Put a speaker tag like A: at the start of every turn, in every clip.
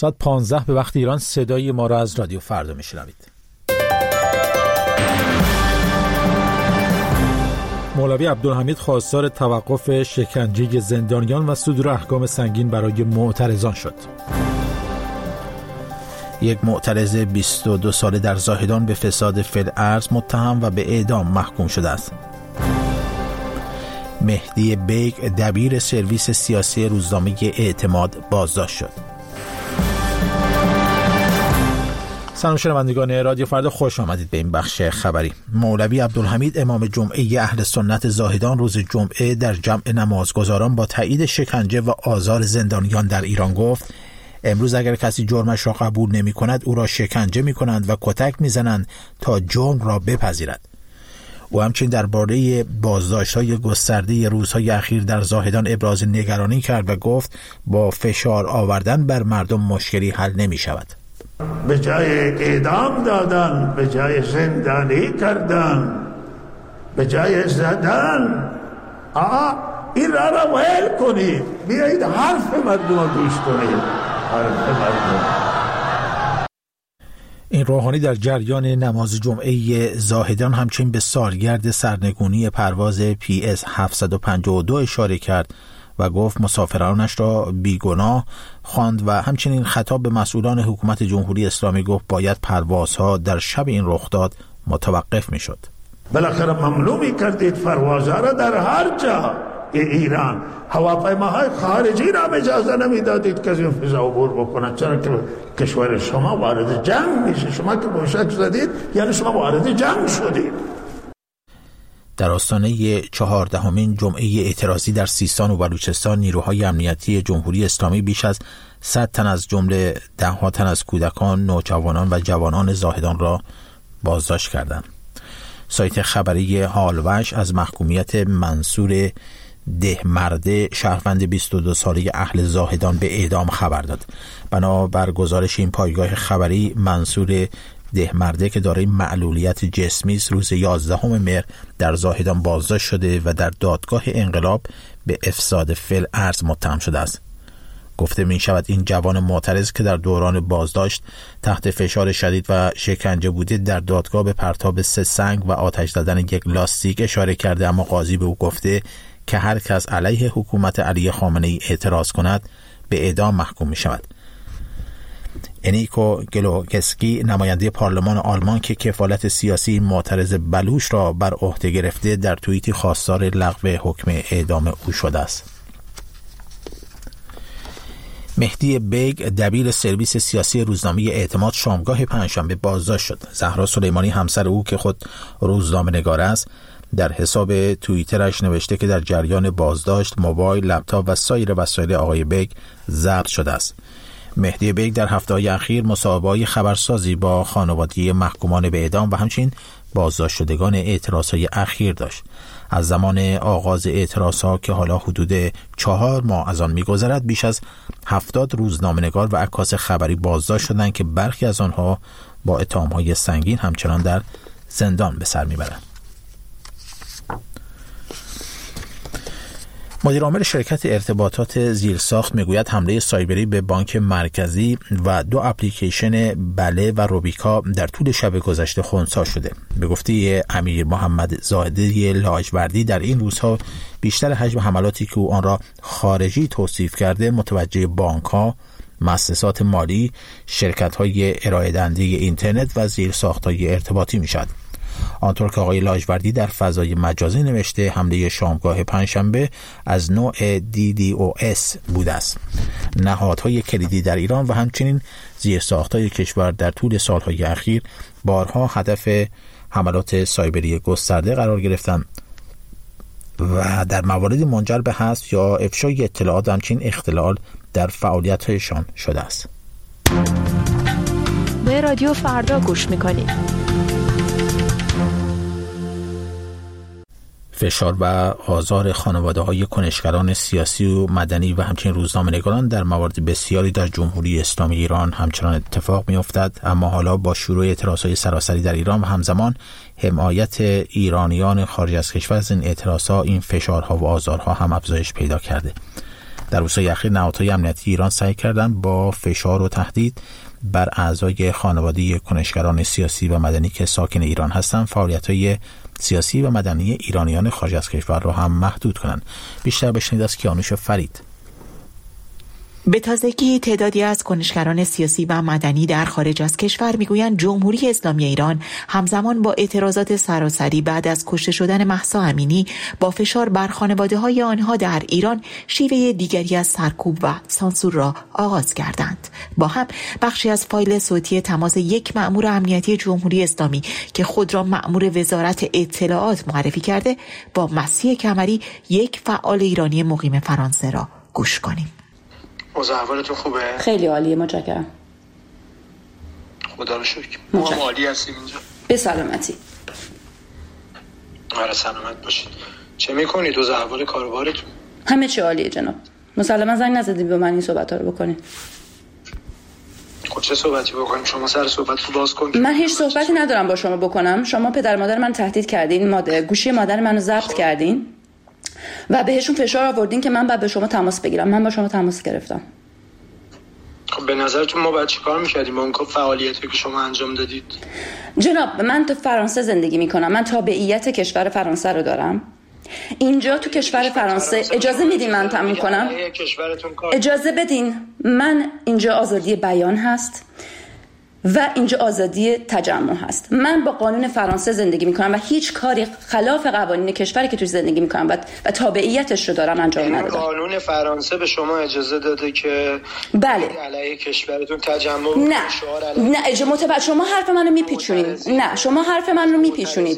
A: ساعت 15 به وقت ایران صدای ما را از رادیو فردا میشنوید. مولوی عبدالحمید خواستار توقف شکنجه زندانیان و صدور احکام سنگین برای معترضان شد. یک معترض 22 ساله در زاهدان به فساد فی الارض متهم و به اعدام محکوم شده است. مهدی بیگ دبیر سرویس سیاسی روزنامه اعتماد بازداشت شد. سلام شنوندگان رادیو فردا، خوش آمدید به این بخش خبری. مولوی عبدالحمید امام جمعه اهل سنت زاهدان روز جمعه در جمع نمازگزاران با تایید شکنجه و آزار زندانیان در ایران گفت: امروز اگر کسی جرمش را قبول نمی کند او را شکنجه می کنند و کتک می زنند تا جرم را بپذیرد. او همچنین درباره بازداشت‌های گسترده روزهای اخیر در زاهدان ابراز نگرانی کرد و گفت با فشار آوردن بر مردم مشکلی حل نمی شود.
B: به جای اعدام دادن، به جای زندانی کردن، به جای زدن، این را ول کنید، بیایید حرف مردم را گوش کنید. حرف مردم.
A: این روحانی در جریان نماز جمعه زاهدان همچنین به سالگرد سرنگونی پرواز PS 752 اشاره کرد و گفت مسافرانش را بیگناه خواند و همچنین خطاب به مسئولان حکومت جمهوری اسلامی گفت باید پروازها در شب این رخداد متوقف میشد.
B: بالاخره ممنوع می‌کردید پروازها را در هر جا ایران. هواپیماهای خارجی را اجازه نمیدادید که از این فضا عبور بکنند، چرا که کشور شما وارد جنگ میشه. شما که موشک زدید یعنی شما وارد جنگ شدید.
A: در آستانه 14مین جمعه اعتراضی در سیستان و بلوچستان نیروهای امنیتی جمهوری اسلامی بیش از 100 تن از جمله 10 تن از کودکان، نوجوانان و جوانان زاهدان را بازداشت کردند. سایت خبری حالوش از محکومیت منصور دهمرده شهروند 22 ساله اهل زاهدان به اعدام خبر داد. بنابر گزارش این پایگاه خبری، منصور دهمرده که دارای معلولیت جسمی است روز 11 مهر در زاهدان بازداشت شده و در دادگاه انقلاب به افساد فی الارض متهم شده است. گفته می شود این جوان معترض که در دوران بازداشت تحت فشار شدید و شکنجه بوده در دادگاه به پرتاب 3 سنگ و آتش زدن یک لاستیک اشاره کرده، اما قاضی به او گفته که هر کس علیه حکومت علی خامنه‌ای اعتراض کند به اعدام محکوم می شود. انیکو گلوگسکی نماینده پارلمان آلمان که کفالت سیاسی معترض بلوچ را بر عهده گرفته در توییتی خواستار لغو حکم اعدام او شده است. مهدی بیگ دبیر سرویس سیاسی روزنامه اعتماد شامگاه پنجشنبه بازداشت شد. زهرا سلیمانی همسر او که خود روزنامه نگار است در حساب توییترش نوشته که در جریان بازداشت موبایل، لپتاپ و سایر وسایل آقای بیگ ضبط شده است. مهدی بیگ در هفته‌های اخیر مصاحبه‌های خبرسازی با خانواده محکومان به اعدام و همچنین بازداشت شدگان اعتراض‌های اخیر داشت. از زمان آغاز اعتراض‌ها که حالا حدود 4 ماه از آن می‌گذرد بیش از 70 روزنامه‌نگار و عکاس خبری بازداشت شدند که برخی از آنها با اتهام‌های سنگین همچنان در زندان به سر می‌برند. مدیر عامل شرکت ارتباطات زیرساخت میگوید حمله سایبری به بانک مرکزی و 2 اپلیکیشن بله و روبیکا در طول شب گذشته خنثی شده. به گفته امیر محمد زاهده لاجوردی در این روزها بیشتر حجم حملاتی که او آن را خارجی توصیف کرده متوجه بانک‌ها، مؤسسات مالی، شرکت‌های ارائه دهنده اینترنت و زیرساخت‌های ارتباطی میشد. آنطور که آقای لاجوردی در فضای مجازی نوشته حمله شامگاه پنجشنبه از نوع DDoS بوده است. نهادهای کلیدی در ایران و همچنین زیرساخت‌های کشور در طول سالهای اخیر بارها هدف حملات سایبری گسترده قرار گرفتند و در مواردی منجر به حذف یا افشای اطلاعات همچنین اختلال در فعالیت‌هایشان شده است.
C: به رادیو فردا گوش می‌کنید.
A: فشار و آزار خانواده‌های کنشگران سیاسی و مدنی و همچنین روزنامه‌نگاران در موارد بسیاری در جمهوری اسلامی ایران همچنان اتفاق می‌افتد، اما حالا با شروع اعتراضات سراسری در ایران و همزمان حمایت ایرانیان خارج از کشور از این اعتراضات، این فشارها و آزارها هم افزایش پیدا کرده. در روزهای اخیر نهادهای امنیتی ایران سعی کردند با فشار و تهدید بر اعضای خانواده کنشگران سیاسی و مدنی که ساکن ایران هستند فعالیت‌های سیاسی و مدنی ایرانیان خارج از کشور را هم محدود کنند. بیشتر بشنوید از کیانوش فرید.
D: به تازگی تعدادی از کنشگران سیاسی و مدنی در خارج از کشور میگویند جمهوری اسلامی ایران همزمان با اعتراضات سراسری بعد از کشته شدن مهسا امینی با فشار بر خانواده‌های آنها در ایران شیوه دیگری از سرکوب و سانسور را آغاز کردند. با هم بخشی از فایل صوتی تماس یک مأمور امنیتی جمهوری اسلامی که خود را مأمور وزارت اطلاعات معرفی کرده با مسیح کمری، یک فعال ایرانی مقیم فرانسه را گوش کنیم.
E: احوالتون خوبه؟
F: خیلی عالیه، متشکرم.
E: خدا رو شکر. ما هم عالی هستیم اینجا.
F: به سلامتی.
E: آره سلامت باشید. چه میکنید؟ احوال کاروبارتون؟
F: همه چی عالیه جناب. مسلما زنگ نزدید به من این صحبت‌ها رو بکنید.
E: خب چه صحبتی بکنیم؟ شما سر صحبت رو باز کنید.
F: من هیچ صحبتی ندارم با شما بکنم. شما پدر مادر من تهدید کردین، گوشی مادر منو ضبط کردین و بهشون فشار آوردین که من باید به شما تماس بگیرم. من با شما تماس گرفتم.
E: خب به نظرتون ما باید چیکار می‌کردیم با اون فعالیتی که شما انجام دادید؟
F: جناب من تو فرانسه زندگی می‌کنم. من تابعیت کشور فرانسه رو دارم. اینجا تو کشور فرانسه اجازه میدین من تموم کنم؟ اجازه بدین. من اینجا آزادی بیان هست و اینجا آزادی تجمع هست. من با قانون فرانسه زندگی میکنم و هیچ کاری خلاف قوانین کشوری که توش زندگی میکنم و تابعیتش رو دارم انجام ندادم.
E: قانون فرانسه به شما اجازه داده که
F: بله
E: علیه کشورتون تجمع
F: نه شما حرف منو میپیچونید. نه شما حرف من رو میپیچونید.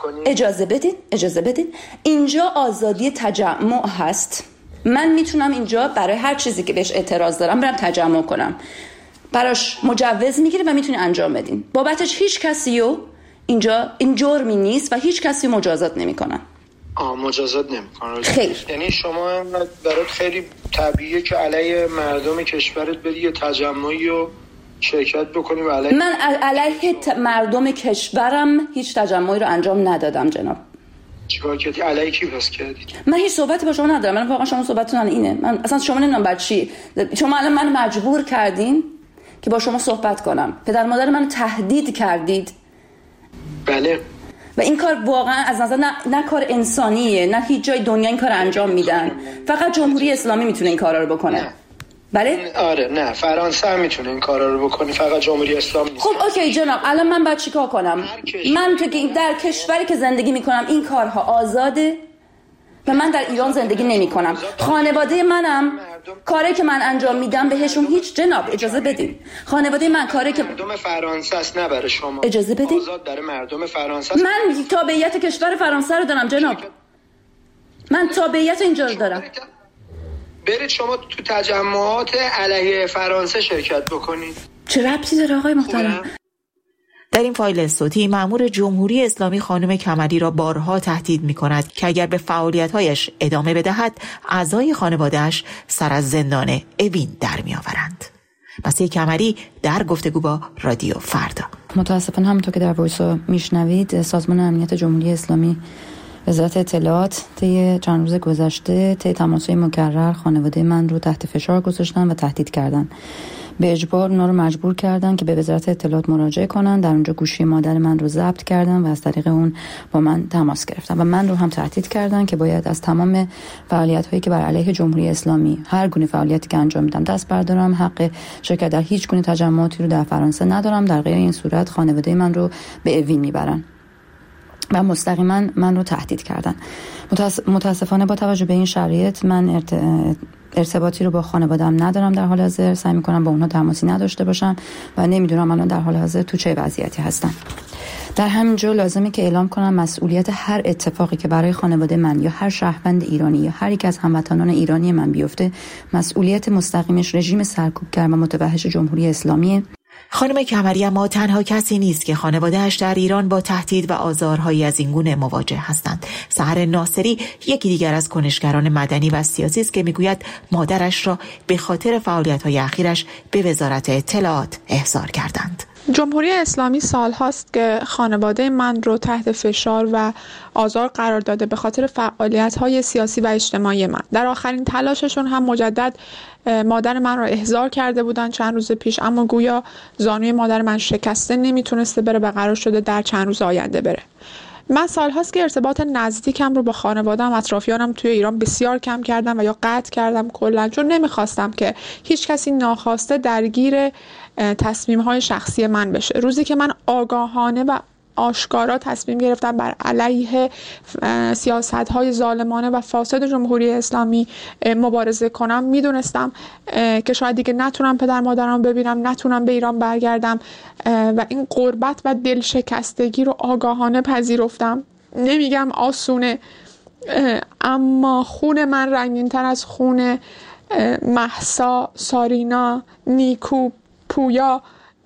F: اجازه بدین. اینجا آزادی تجمع هست. من میتونم اینجا برای هر چیزی که بهش اعتراض دارم برم تجمع کنم. براش مجوز میگیره و میتونی انجام بدین. بابتش هیچ کسی رو اینجا این جرمی نیست و هیچ کسی مجازات نمیکنن.
E: مجازات نمیکنن.
F: خیر.
E: یعنی شما برات خیلی طبیعیه که علیه مردم کشورت بری یه تجمعی رو شرکت بکنی و علیه
F: من علیه مردم کشورم هیچ تجمعی رو انجام ندادم جناب.
E: چیکار کردی؟ علیه کی پس کردی؟
F: من هیچ صحبتی با شما ندارم. من واقعا شما صحبتتون اینه. من اصلا شما نمیدونم بعد چی. شما الان من مجبور کردین که با شما صحبت کنم. پدر مادر منو تهدید کردید.
E: بله.
F: و این کار واقعا از نظر نه کار انسانیه، نه هیچ جای دنیا این کار انجام میدن. فقط جمهوری اسلامی میتونه این کارا رو بکنه.
E: نه.
F: بله؟
E: آره نه، فرانسه هم میتونه این کارا رو بکنه، فقط جمهوری اسلامی نیست.
F: خب اوکی جناب، الان من باید چیکار کنم؟ من در کشوری که زندگی میکنم این کارها آزاده و من در ایران زندگی نمیکنم. خانواده منم کاری که من انجام میدم بهشون هیچ جناب اجازه بدین. خانواده من کاری که
E: مردم فرانسه است نه برای شما.
F: اجازه بدین.
E: آزاد در مردم فرانسه است.
F: من تابعیت کشور فرانسه رو دارم جناب. من تابعیت اینجا رو دارم.
E: برید شما تو تجمعات علیه فرانسه شرکت بکنید.
F: چه ربطی داره آقای محترم؟
D: در این فایل صوتی مأمور جمهوری اسلامی خانم کمری را بارها تهدید می‌کند که اگر به فعالیت‌هایش ادامه بدهد اعضای خانواده‌اش سر از زندان اوین در می‌آورند. مسیح کمری در گفتگو با رادیو فردا.
F: متاسفانه همونطور که در وایس میشنوید سازمان امنیت جمهوری اسلامی وزارت اطلاعات طی چند روز گذشته طی تماس‌های مکرر خانواده من رو تحت فشار گذاشتن و تهدید کردن. به اجبار اونا رو مجبور کردن که به وزارت اطلاعات مراجعه کنن. در اونجا گوشی مادر من رو ضبط کردن و از طریق اون با من تماس گرفتن و من رو هم تهدید کردن که باید از تمام فعالیت‌هایی که بر علیه جمهوری اسلامی هر گونه فعالیتی که انجام میدم دست بردارم. حق شرکت در هیچ گونه تجمعاتی رو در فرانسه ندارم. در غیر این صورت خانواده من رو به اوین میبرن و مستقیما من رو تهدید کردن. متاسفانه با توجه به این شرایط من ارتباطی رو با خانواده‌ام ندارم در حال حاضر. سعی می‌کنم با اونها تماسی نداشته باشم و نمیدونم الان در حال حاضر تو چه وضعیتی هستن. در همین جو لازمه که اعلام کنم مسئولیت هر اتفاقی که برای خانواده من یا هر شهروند ایرانی یا هر یک از هموطنان ایرانی من بیفته مسئولیت مستقیمش رژیم سرکوبگر و متوحش جمهوری اسلامیه.
D: خانم کمری اما تنها کسی نیست که خانواده‌اش در ایران با تهدید و آزارهایی از این گونه مواجه هستند. سحر ناصری یکی دیگر از کنشگران مدنی و سیاسی است که میگوید مادرش را به خاطر فعالیت‌های اخیرش به وزارت اطلاعات احضار کردند.
G: جمهوری اسلامی سال هاست که خانواده من رو تحت فشار و آزار قرار داده به خاطر فعالیت‌های سیاسی و اجتماعی من. در آخرین تلاششون هم مجدد مادر من رو احضار کرده بودن چند روز پیش، اما گویا زانوی مادر من شکسته، نمیتونسته بره و قرار شده در چند روز آینده بره. من سال هاست که ارتباط نزدیکم رو با خانواده‌ام، اطرافیانم توی ایران بسیار کم کردم و یا قطع کردم کلاً، چون نمیخواستم که هیچ کسی ناخواسته درگیر تصمیم‌های شخصی من بشه. روزی که من آگاهانه و آشکارا تصمیم گرفتم بر علیه سیاست‌های ظالمانه و فاسد جمهوری اسلامی مبارزه کنم، میدونستم که شاید دیگه نتونم پدر مادرم ببینم، نتونم به ایران برگردم و این غربت و دلشکستگی رو آگاهانه پذیرفتم. نمیگم آسونه، اما خون من رنگین‌تر از خون مهسا، سارینا، نیکو، پویا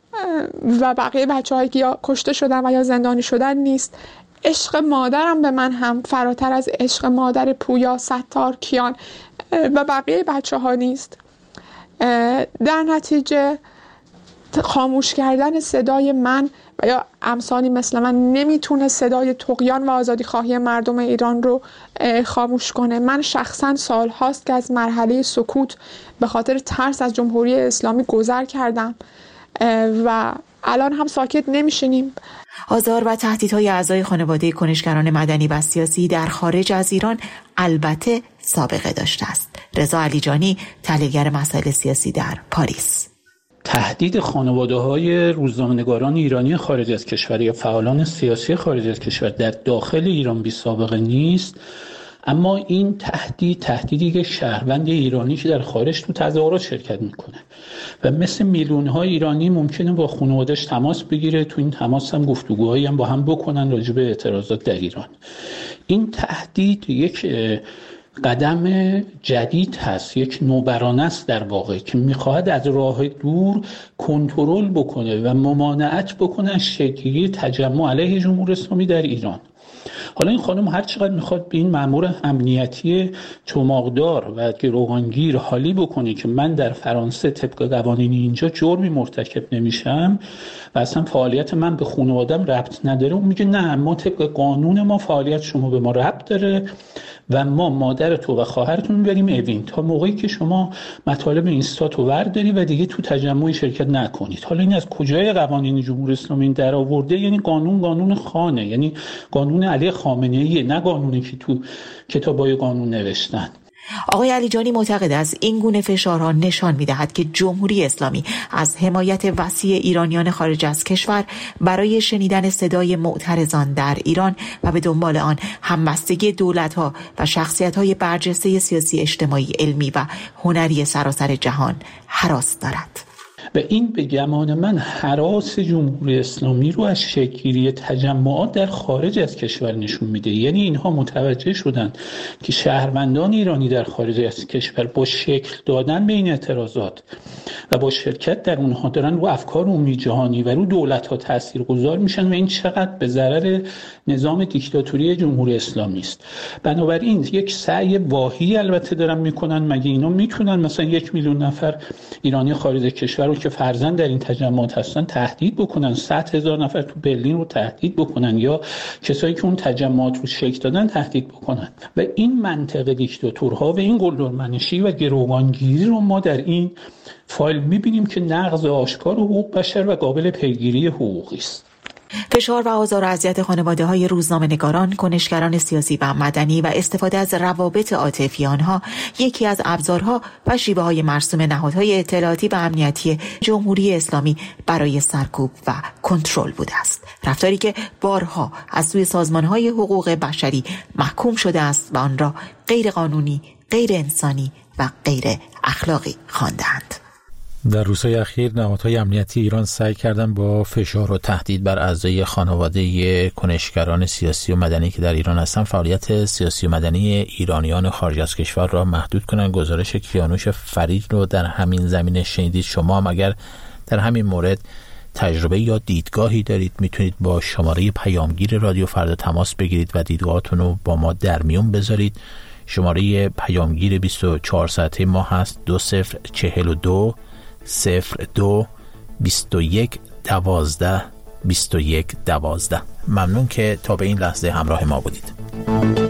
G: و بقیه بچه‌هایی که یا کشته شدن و یا زندانی شدن نیست. عشق مادرم به من هم فراتر از عشق مادر پویا، ستار، کیان و بقیه بچه‌ها نیست. در نتیجه خاموش کردن صدای من و یا امثالی مثل من نمیتونه صدای طغیان و آزادی خواهی مردم ایران رو خاموش کنه. من شخصا سال هاست که از مرحله سکوت به خاطر ترس از جمهوری اسلامی گذر کردم و الان هم ساکت نمیشینیم.
D: آزار و تهدیدهای اعضای خانواده کنشگران مدنی و سیاسی در خارج از ایران البته سابقه داشته است. رضا علیجانی، تحلیلگر مسائل سیاسی در پاریس:
H: تهدید خانواده‌های روزنامه‌نگاران ایرانی خارج از کشور یا فعالان سیاسی خارج از کشور در داخل ایران بی سابقه نیست، اما این تهدیدی که شهروند ایرانی که در خارج تو تظاهرات شرکت میکنه و مثل میلیون‌های ایرانی ممکنه با خانواده‌اش تماس بگیره، تو این تماس هم گفتگوهایی هم با هم بکنن راجع به اعتراضات در ایران. این تهدید یک قدم جدید هست، یک نوبرانه است در واقع که میخواهد از راه دور کنترل بکنه و ممانعت بکنه از شکلی تجمع علیه جمهوری اسلامی در ایران. حالا این خانم هر چقدر میخواد به این مأمور امنیتی چماقدار و گروگانگیر حالی بکنه که من در فرانسه طبق قوانین اینجا جرمی مرتکب نمیشم و اصلا فعالیت من به خانواده‌ام ربط نداره، اون میگه نه، ما طبق قانون ما فعالیت شما به ما ربط داره و ما مادر تو و خواهرتون میبریم اوین تا موقعی که شما مطالب اینستاتو ورداری و دیگه تو تجمعی شرکت نکنید. حالا این از کجای قوانین جمهوری اسلامی در آورده؟ یعنی قانون خانه، یعنی قانون علی خامنه‌ای، نه قانونی که تو کتابای قانون نوشتن.
D: آقای علیجانی معتقد است این گونه فشارها نشان می‌دهد که جمهوری اسلامی از حمایت وسیع ایرانیان خارج از کشور برای شنیدن صدای معترضان در ایران و به دنبال آن همبستگی دولت‌ها و شخصیت‌های برجسته سیاسی، اجتماعی، علمی و هنری سراسر جهان هراس دارد.
H: و این به گمان من هراس جمهوری اسلامی رو از شکل‌گیری تجمعات در خارج از کشور نشون میده. یعنی اینها متوجه شدن که شهروندان ایرانی در خارج از کشور با شکل دادن به این اعتراضات و با شرکت در اونها دارن رو افکار عمومی جهانی و رو دولت‌ها تاثیرگذار میشن و این چقدر به ضرر نظام دیکتاتوری جمهوری اسلامی است. بنابراین یک سعی واهی البته دارن میکنن، مگه اینا میتونن مثلا 1 میلیون نفر ایرانی خارج از کشور رو که فرزند در این تجمعات هستن تهدید بکنن، 100,000 نفر تو برلین رو تهدید بکنن یا کسایی که اون تجمعات رو شکل دادن تهدید بکنن؟ و این منطقه دیکتاتورها و این قلدرمنشی و گروگانگیری رو ما در این فایل میبینیم که نقض آشکار حقوق بشر و قابل پیگیری حقوقی است.
D: فشار و آزار و اذیت خانواده‌های روزنامه‌نگاران، کنشگران سیاسی و مدنی و استفاده از روابط عاطفی آنها یکی از ابزارها و شیوه‌های مرسوم نهادهای اطلاعاتی و امنیتی جمهوری اسلامی برای سرکوب و کنترل بوده است. رفتاری که بارها از سوی سازمان‌های حقوق بشری محکوم شده است و آن را غیر قانونی، غیر انسانی و غیر اخلاقی خواندند.
A: در روزهای اخیر نهادهای امنیتی ایران سعی کردند با فشار و تهدید بر اعضای خانواده کنشگران سیاسی و مدنی که در ایران هستند فعالیت سیاسی و مدنی ایرانیان خارج از کشور را محدود کنند. گزارش کیانوش فرید رو در همین زمینه شنیدید. شما هم اگر در همین مورد تجربه یا دیدگاهی دارید میتونید با شماره پیامگیر رادیو فردا تماس بگیرید و دیدگاهاتون رو با ما در میون بذارید. شماره پیامگیر 24 ساعته ما هست 2042 02 21 12 21 12. ممنون که تا به این لحظه همراه ما بودید.